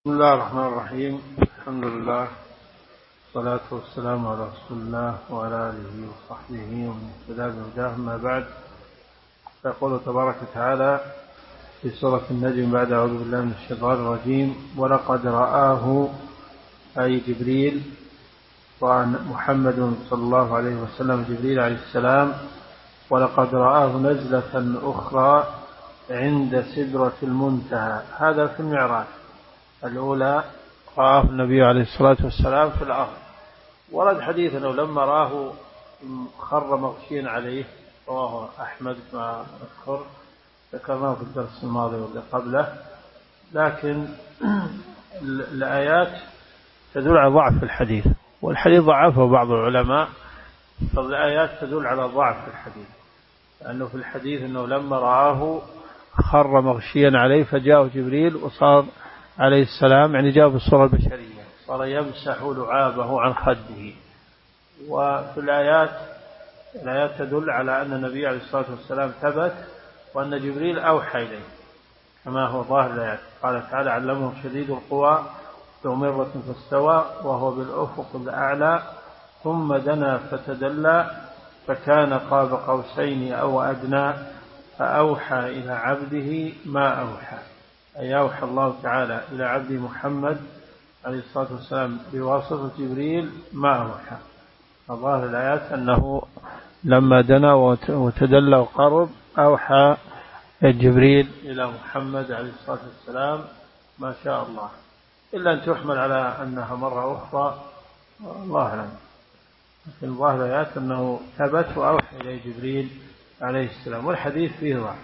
بسم الله الرحمن الرحيم. الحمد لله والصلاة والسلام على رسول الله وعلى آله وصحبه ومن اهتدى بهداه. أما بعد، فيقول تبارك وتعالى في سورة النجم بعد أعوذ بالله من الشيطان الرجيم: ولقد رآه، أي جبريل ومحمد صلى الله عليه وسلم جبريل عليه السلام، ولقد رآه نزلة أخرى عند سدرة المنتهى. هذا في المعراج. الأولى رآه النبي عليه الصلاة والسلام في الأرض. ورد حديث أنه لما رآه خر مغشيا عليه، رواه أحمد ما ذكرناه في الدرس الماضي واللي قبله. لكن الآيات تدل على ضعف الحديث، والحديث ضعفه بعض العلماء، فالآيات تدل على ضعف الحديث، لأنه في الحديث أنه لما رآه خر مغشيا عليه فجاءه جبريل وصار عليه السلام، يعني جاء بالصورة البشرية، صار يمسح لعابه عن خده. وفي الآيات تدل على أن النبي عليه الصلاة والسلام ثبت، وأن جبريل أوحى إليه كما هو ظاهر الآيات. قال تعالى: علمه شديد القوى ذو مرة فاستوى وهو بالأفق الأعلى ثم دنا فتدلى فكان قاب قوسين أو أدنى فأوحى إلى عبده ما أوحى. أي أوحى الله تعالى إلى عبد محمد عليه الصلاة والسلام بواسطة جبريل ما أوحى. فظاهر الآيات أنه لما دنا وتدلى وقرب أوحى جبريل إلى محمد عليه الصلاة والسلام ما شاء الله، إلا أن تحمل على أنها مرة أخرى، الله أعلم. لكن ظاهر الآيات أنه ثبت وأوحى إلى جبريل عليه السلام، والحديث فيه ضعف.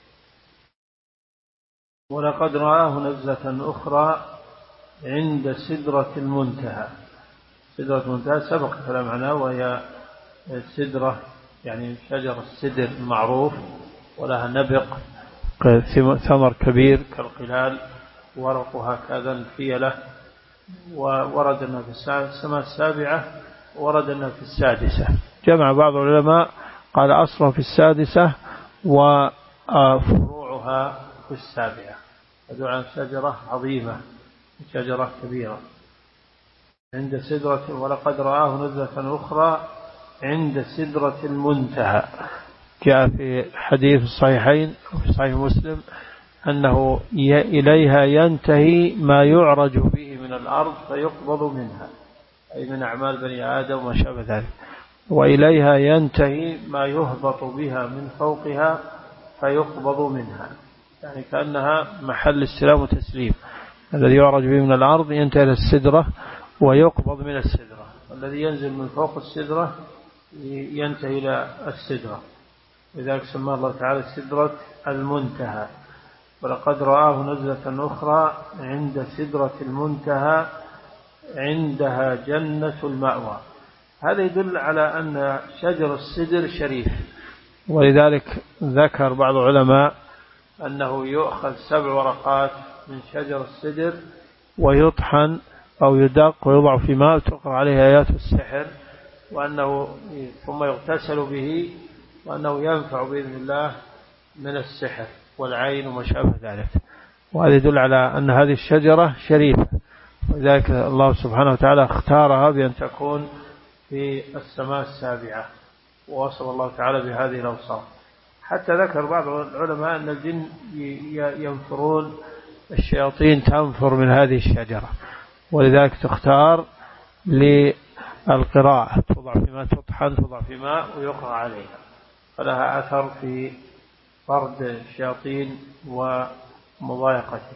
ولقد رآه نزلة أخرى عند سدرة المنتهى. سدرة المنتهى سبق الكلام عنها، وهي السدرة يعني شجر السدر المعروف، ولها نبق ثمر كبير كالقلال، ورقها كذا الفيلة. وورد أنها في السماء السابعة، ورد أنها في السادسة. جمع بعض العلماء قال أصلا في السادسة وفروعها في السابعة. يدل على شجرة عظيمة، شجرة كبيرة عند سدرة. ولقد رآه نزلة أخرى عند سدرة المنتهى. جاء في حديث الصحيحين وفي صحيح مسلم أنه إليها ينتهي ما يعرج به من الأرض فيقبض منها، أي من أعمال بني آدم وما شابه ذلك. وإليها ينتهي ما يهبط بها من فوقها فيقبض منها، يعني كأنها محل استلام وتسليم. الذي يعرج به من الأرض ينتهي إلى السدرة ويقبض من السدرة، والذي ينزل من فوق السدرة ينتهي إلى السدرة. لذلك سمى الله تعالى سدرة المنتهى. ولقد رآه نزلة أخرى عند سدرة المنتهى عندها جنة المأوى. هذا يدل على أن شجر السدر شريف، ولذلك ذكر بعض العلماء أنه يؤخذ 7 ورقات من شجر السدر ويطحن أو يدق ويوضع في ماء تقرأ عليه آيات السحر، وأنه ثم يغتسل به، وأنه ينفع بإذن الله من السحر والعين وما شابه ذلك. وهذا يدل على أن هذه الشجرة شريفة، ولذلك الله سبحانه وتعالى اختارها بأن تكون في السماء السابعة، ووصف الله تعالى بهذه الأوصاف. حتى ذكر بعض العلماء أن الجن ينفرون، الشياطين تنفر من هذه الشجرة، ولذلك تختار للقراءة، توضع في ماء، تطحن، توضع في ماء ويقرأ عليها، فلها أثر في طرد الشياطين ومضايقته.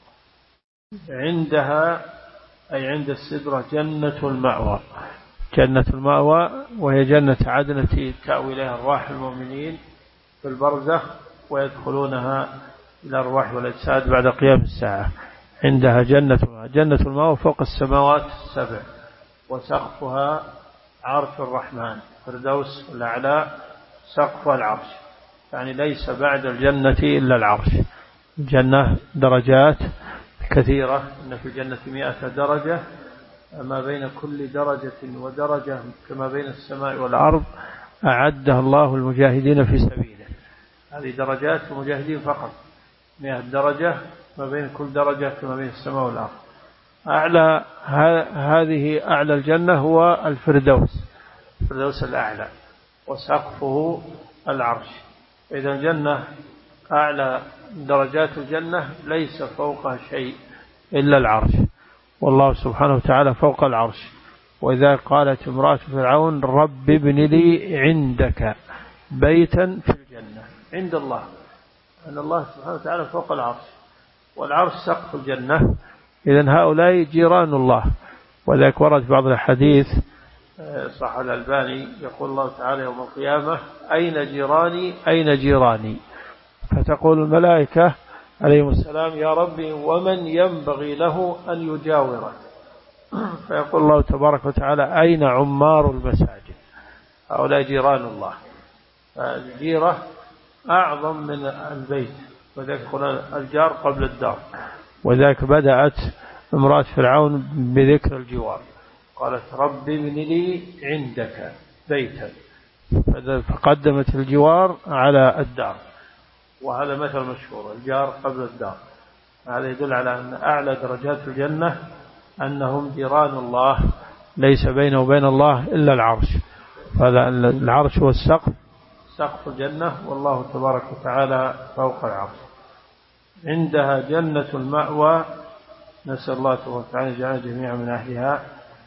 عندها أي عند السدرة جنة المأوى. جنة المأوى وهي جنة عدن التي تأوي إليها أرواح المؤمنين في البرزخ، ويدخلونها إلى الأرواح والأجساد بعد قيام الساعة. عندها جنة المأوى فوق السماوات السبع، وسقفها عرش الرحمن، فردوس الأعلى سقف العرش، يعني ليس بعد الجنة إلا العرش. الجنة درجات كثيرة، إن في الجنة 100 درجة، ما بين كل درجة ودرجة كما بين السماء والأرض أعدها الله المجاهدين في سبيله. هذه درجات المجاهدين فقط، 100 درجة ما بين كل درجة كما بين السماء والأرض. هذه أعلى الجنة هو الفردوس الأعلى، وسقفه العرش. إذا الجنة أعلى درجات الجنة ليس فوقها شيء إلا العرش، والله سبحانه وتعالى فوق العرش. وإذا قالت امرأة فرعون رب ابن لي عندك بيتا في الجنة، عند الله، أن الله سبحانه وتعالى فوق العرش، والعرش سقف الجنة. إذن هؤلاء جيران الله. وذلك ورد بعض الحديث صح الألباني يقول الله تعالى يوم القيامة أين جيراني أين جيراني، فتقول الملائكة عليهم السلام يا ربي ومن ينبغي له أن يجاوره، فيقول الله تبارك وتعالى أين عمار المساجد، هؤلاء جيران الله. فالجيرة أعظم من البيت، وذلك يقول الجار قبل الدار. وذلك بدأت امرأة فرعون بذكر الجوار، قالت رب ابن لي عندك بيتا، فقدمت الجوار على الدار، وهذا مثل مشهور، الجار قبل الدار. هذا يدل على أن أعلى درجات الجنة أنهم جيران الله، ليس بينه وبين الله إلا العرش، فهذا العرش هو سقف الجنة، والله تبارك وتعالى فوق العرش. عندها جنة المأوى، نسأل الله تبارك وتعالى يجعلنا جميعا من أهلها.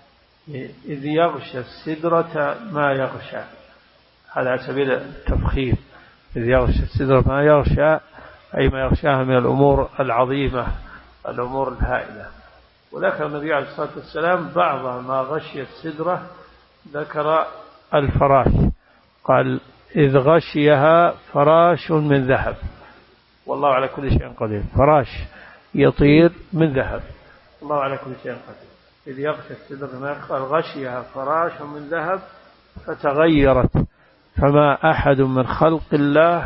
إذ يغشى السدرة ما يغشى، هذا على سبيل التفخيم. إذ يغشى السدرة ما يغشى أي ما يغشاها من الأمور العظيمة، الأمور الهائلة. وذكر النبي عليه الصلاة والسلام بعض ما غشي السدرة، ذكر الفراش، قال إذ غشيها فراش من ذهب، والله على كل شيء قدير. فراش يطير من ذهب، الله على كل شيء قدير. إذ يغشى السدرة ما قال غشيها فراش من ذهب فتغيرت، فما أحد من خلق الله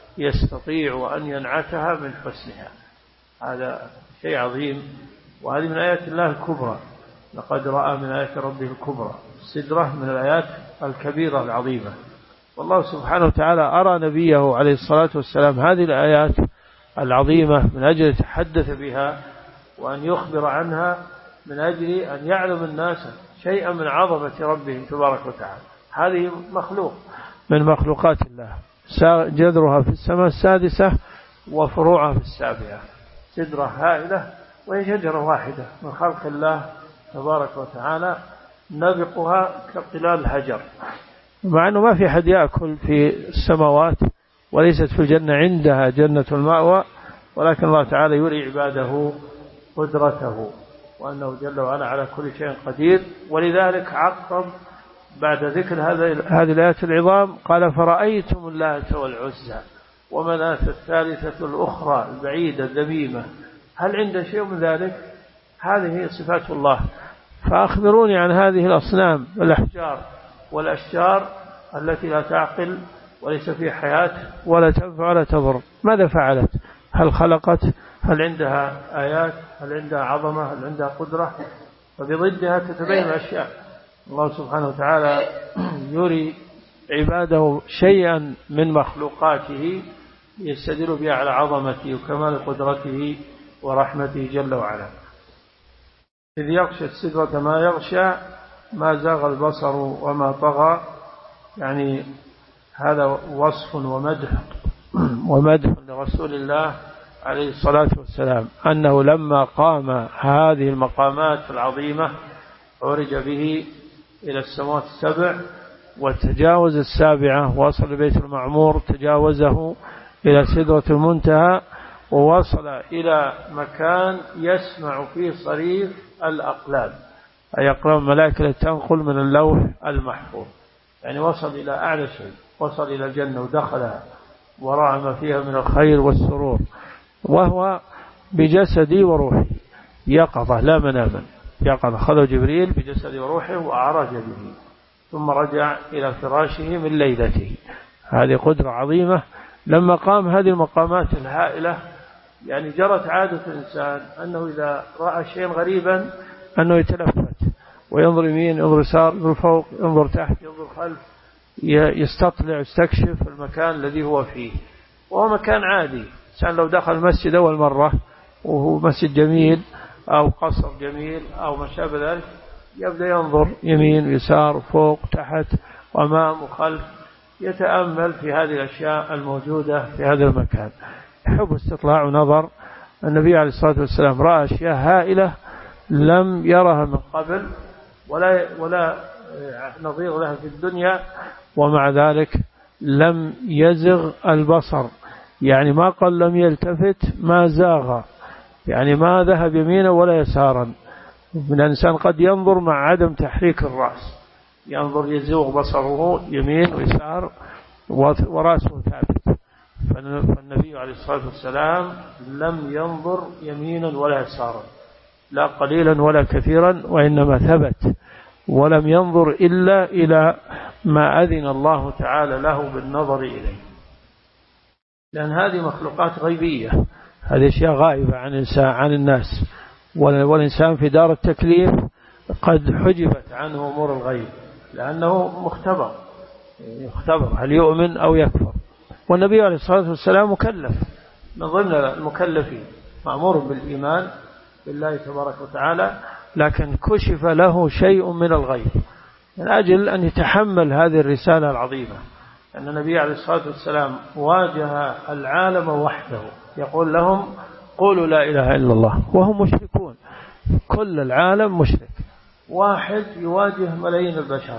يستطيع أن ينعتها من حسنها. هذا شيء عظيم، وهذه من آيات الله الكبرى. لقد رأى من آيات ربه الكبرى، السدرة من الآيات الكبيرة العظيمة. والله سبحانه وتعالى أرى نبيه عليه الصلاة والسلام هذه الآيات العظيمة من أجل يتحدث بها وأن يخبر عنها، من أجل أن يعلم الناس شيئا من عظمة ربهم تبارك وتعالى. هذه مخلوق من مخلوقات الله، جذرها في السماء السادسة وفروعها في السابعة، سدرة هائلة، وهي شجرة واحدة من خلق الله تبارك وتعالى، نبقها كقلال الحجر، مع أنه ما في أحد يأكل في السماوات، وليست في الجنة عندها جنة المأوى، ولكن الله تعالى يري عباده قدرته، وأنه جل وعلا على كل شيء قدير. ولذلك عقب بعد ذكر هذه الآيات العظام قال فرأيتم اللات والعزى ومناة الثالثة الأخرى البعيدة الذميمة، هل عند شيء من ذلك؟ هذه صفات الله، فأخبروني عن هذه الأصنام الأحجار والأشجار التي لا تعقل وليس فيها حياة ولا تنفع ولا تضر، ماذا فعلت؟ هل خلقت؟ هل عندها آيات؟ هل عندها عظمة؟ هل عندها قدرة؟ فبضدها تتبين الأشياء. الله سبحانه وتعالى يري عباده شيئا من مخلوقاته يستدل بها على عظمته وكمال قدرته ورحمته جل وعلا. إذ يغشى السدرة ما يغشى ما زاغ البصر وما طغى، يعني هذا وصف ومدح لرسول الله عليه الصلاة والسلام، أنه لما قام هذه المقامات العظيمة عرج به إلى السماوات السبع، وتجاوز السابعة وصل لبيت المعمور، تجاوزه إلى سدرة المنتهى، ووصل إلى مكان يسمع فيه صريف الأقلام، أي أقلام الملائكة تنقل من اللوح المحفوظ. يعني وصل إلى أعلى شيء، وصل إلى الجنة ودخلها ورأى ما فيها من الخير والسرور، وهو بجسدي وروحي يقظة لا مناما، يقظة. خذوا جبريل بجسد وروحه وأعرج به، ثم رجع إلى فراشه من ليلته. هذه قدرة عظيمة. لما قام هذه المقامات الهائلة، يعني جرت عادة الإنسان أنه إذا رأى شيئا غريبا أنه يتلفت وينظر يمين، ينظر يسار، ينظر فوق، ينظر تحت، ينظر خلف، يستطلع، يستكشف المكان الذي هو فيه، وهو مكان عادي. الإنسان لو دخل المسجد أول مرة وهو مسجد جميل أو قصر جميل أو ما شابه ذلك، يبدأ ينظر يمين يسار فوق تحت وأمام وخلف، يتأمل في هذه الأشياء الموجودة في هذا المكان. يحب استطلاع ونظر. النبي عليه الصلاة والسلام رأى أشياء هائلة لم يرها من قبل ولا نظير لها في الدنيا، ومع ذلك لم يزغ البصر، يعني ما قال لم يلتفت، ما زاغ، يعني ما ذهب يمينا ولا يسارا. من الإنسان قد ينظر مع عدم تحريك الرأس، ينظر يزوغ بصره يمين ويسار ورأسه ثابت. فالنبي عليه الصلاة والسلام لم ينظر يمينا ولا يسارا، لا قليلا ولا كثيرا، وإنما ثبت ولم ينظر إلا إلى ما أذن الله تعالى له بالنظر إليه، لأن هذه مخلوقات غيبية، هذه أشياء غائبة عن الناس، والإنسان في دار التكليف قد حجبت عنه أمور الغيب لأنه مختبر هل يؤمن أو يكفر. والنبي عليه الصلاة والسلام مكلف من ضمن المكلفين، مأمور بالإيمان بالله تبارك وتعالى، لكن كشف له شيء من الغيب من أجل أن يتحمل هذه الرسالة العظيمة. أن النبي عليه الصلاة والسلام واجه العالم وحده يقول لهم قولوا لا إله إلا الله وهم مشركون، كل العالم مشرك، واحد يواجه ملايين البشر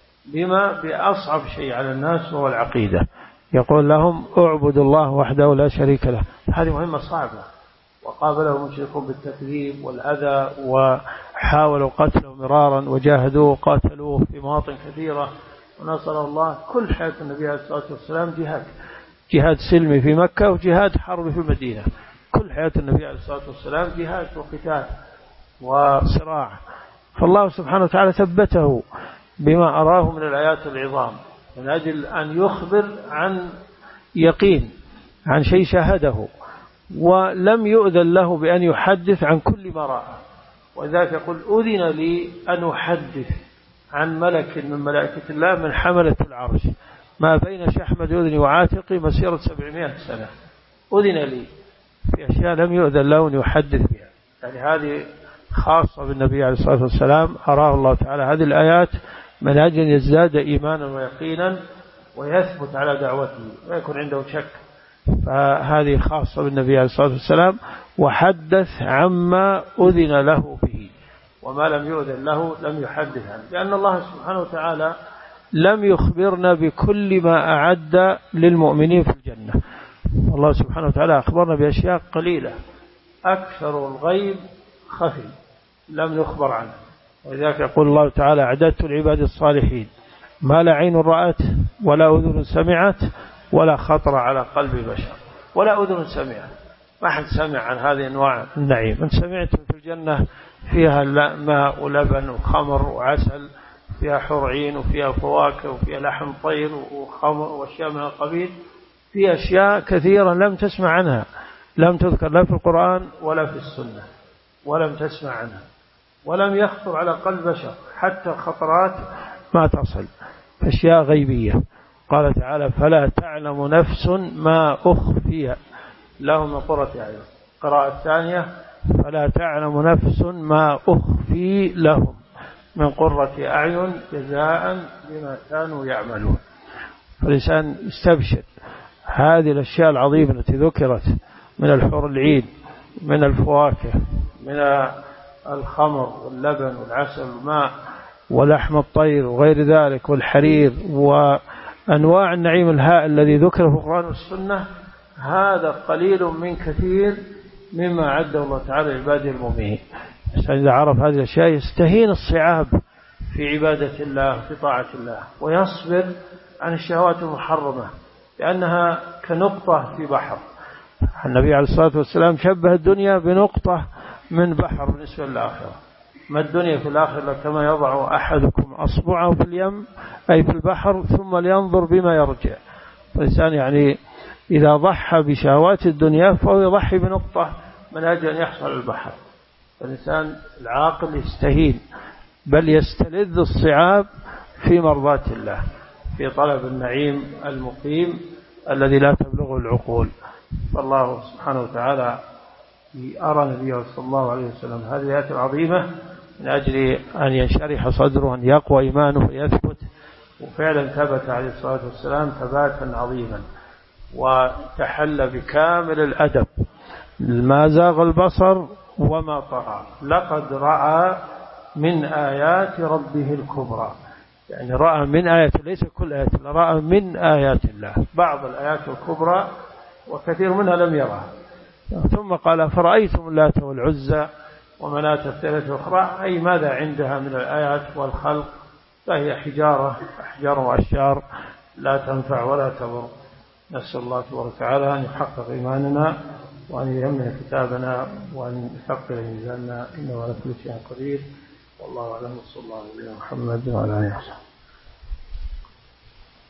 بأصعب شيء على الناس وهو العقيدة، يقول لهم اعبدوا الله وحده لا شريك له. هذه مهمة صعبة، وقابله المشركون بالتكذيب والأذى وحاولوا قتله مرارا وجاهدوه وقاتلوه في مواطن كثيرة ونصر الله. كل حياة النبي عليه الصلاة والسلام جهاد سلمي في مكة وجهاد حربي في المدينة، كل حياة النبي عليه الصلاة والسلام جهاد وقتال وصراع. فالله سبحانه وتعالى ثبته بما أراه من الآيات العظام من أجل أن يخبر عن يقين، عن شيء شاهده، ولم يؤذن له بأن يحدث عن كل ما رأى. وذلك يقول أذن لي أن أحدث عن ملك من ملائكة الله من حملة العرش ما بين شحمة أذني وعاتقي مسيرة 700 سنة. أذن لي في أشياء لم يؤذن له أن يحدث بها، يعني هذه خاصة بالنبي عليه الصلاة والسلام، أراه الله تعالى هذه الآيات من أجل يزداد إيمانا ويقينا ويثبت على دعوته ويكون عنده شك. فهذه خاصة بالنبي عليه الصلاة والسلام، وحدث عما أذن له به، وما لم يؤذن له لم يحدث عنه، لأن الله سبحانه وتعالى لم يخبرنا بكل ما أعد للمؤمنين في الجنة. الله سبحانه وتعالى أخبرنا بأشياء قليلة، أكثر الغيب خفي لم يخبر عنه. ولذلك يقول الله تعالى أعددت العباد الصالحين ما لا عين رأت ولا أذن سمعت ولا خطر على قلب بشر. ولا أذن سمعت، ما حد سمع عن هذه أنواع النعيم. أنت سمعت في الجنة فيها ماء ولبن وخمر وعسل، فيها حور عين وفيها فواكه وفيها لحم طير وخمر وأشياء من القبيل، في أشياء كثيرة لم تسمع عنها، لم تذكر لا في القرآن ولا في السنة، ولم تسمع عنها ولم يخطر على قلب بشر، حتى خطرات ما تصل، أشياء غيبية. قال تعالى فلا تعلم نفس ما أخفي لهم من قرة أعين. قراءة الثانية فلا تعلم نفس ما أخفي لهم من قرة أعين جزاء بما كانوا يعملون. فالإنسان يستبشر هذه الأشياء العظيمة التي ذكرت من الحور العين، من الفواكه، من الخمر واللبن والعسل والماء ولحم الطير وغير ذلك والحرير وأنواع النعيم الهائل الذي ذكر في القرآن والسنة، هذا قليل من كثير مما عده الله تعالى لعباده المؤمنين. إذا عرف هذه الأشياء يستهين الصعاب في عبادة الله في طاعة الله، ويصبر عن الشهوات المحرمة لأنها كنقطة في بحر. النبي عليه الصلاة والسلام شبه الدنيا بنقطة من بحر بالنسبة للآخرة. ما الدنيا في الآخرة كما يضع أحدكم أصبعه في اليم أي في البحر ثم لينظر بما يرجع. فالإنسان يعني إذا ضحى بشهوات الدنيا فهو يضحي بنقطة من أجل أن يحصل البحر. فالإنسان العاقل يستهين بل يستلذ الصعاب في مرضاة الله، في طلب النعيم المقيم الذي لا تبلغه العقول. فالله سبحانه وتعالى أرى النبي صلى الله عليه وسلم هذه الآيات العظيمة من أجل أن ينشرح صدره، أن يقوى إيمانه ويثبت، وفعلا ثبت عليه الصلاة والسلام ثباتا عظيما، وتحلى بكامل الأدب، ما زاغ البصر وما طغى، لقد رأى من آيات ربه الكبرى، يعني رأى من آيات، ليس كل آيات، رأى من آيات الله بعض الآيات الكبرى وكثير منها لم يرها. ثم قال فرأيتم اللات والعزى ومناة الثالثة الأخرى، أي ماذا عندها من الآيات والخلق، فهي حجارة، أحجار وأشجار لا تنفع ولا تضر. نسأل الله تبارك وتعالى أن يحقق إيماننا وأن ييمن كتابنا وأن يثقل ميزاننا، إنه على كل شيء قدير. والله أعلم، صلى الله عليه وسلم محمد وعلى آله وصحبه.